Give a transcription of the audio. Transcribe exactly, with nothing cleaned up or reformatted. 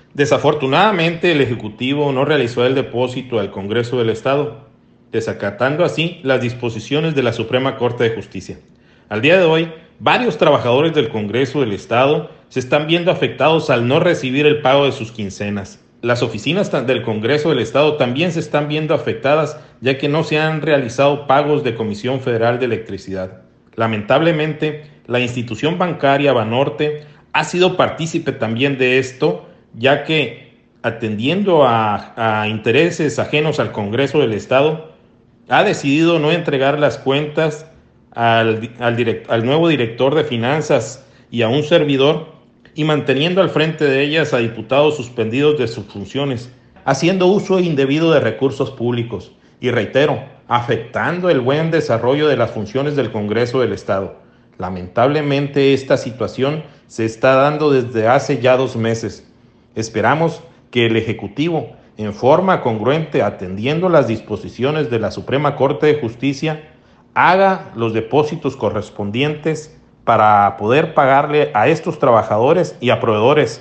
Desafortunadamente, el Ejecutivo no realizó el depósito al Congreso del Estado, desacatando así las disposiciones de la Suprema Corte de Justicia. Al día de hoy, varios trabajadores del Congreso del Estado se están viendo afectados al no recibir el pago de sus quincenas. Las oficinas del Congreso del Estado también se están viendo afectadas, ya que no se han realizado pagos de Comisión Federal de Electricidad. Lamentablemente, la institución bancaria Banorte ha sido partícipe también de esto, ya que, atendiendo a, a intereses ajenos al Congreso del Estado, ha decidido no entregar las cuentas al, al, direct, al nuevo director de finanzas y a un servidor, y manteniendo al frente de ellas a diputados suspendidos de sus funciones, haciendo uso indebido de recursos públicos y, reitero, afectando el buen desarrollo de las funciones del Congreso del Estado. Lamentablemente, esta situación se está dando desde hace ya dos meses. Esperamos que el Ejecutivo, en forma congruente, atendiendo las disposiciones de la Suprema Corte de Justicia, haga los depósitos correspondientes para poder pagarle a estos trabajadores y a proveedores